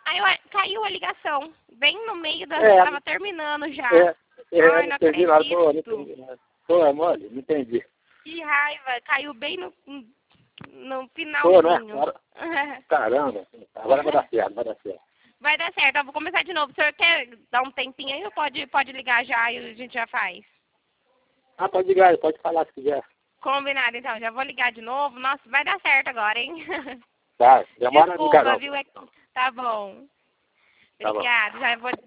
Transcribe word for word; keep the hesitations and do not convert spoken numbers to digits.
Aí eu, caiu a ligação, bem no meio da... É, tava terminando já. É, é, Ai, não não entendi nada, acredito. pô, não entendi nada. Pô, é mole, não entendi. Que raiva, caiu bem no, no Pô, né? finalzinho. Agora- Caramba, agora vai dar certo, vai dar certo. Vai dar certo, eu vou começar de novo. O senhor quer dar um tempinho aí ou pode, pode ligar já e a gente já faz? Ah, pode ligar, pode falar se quiser. Combinado, então. Já vou ligar de novo. Nossa, vai dar certo agora, hein? Tá, demora no Desculpa, canal. viu? É- Tá bom. Tá bom. Obrigada. Já vou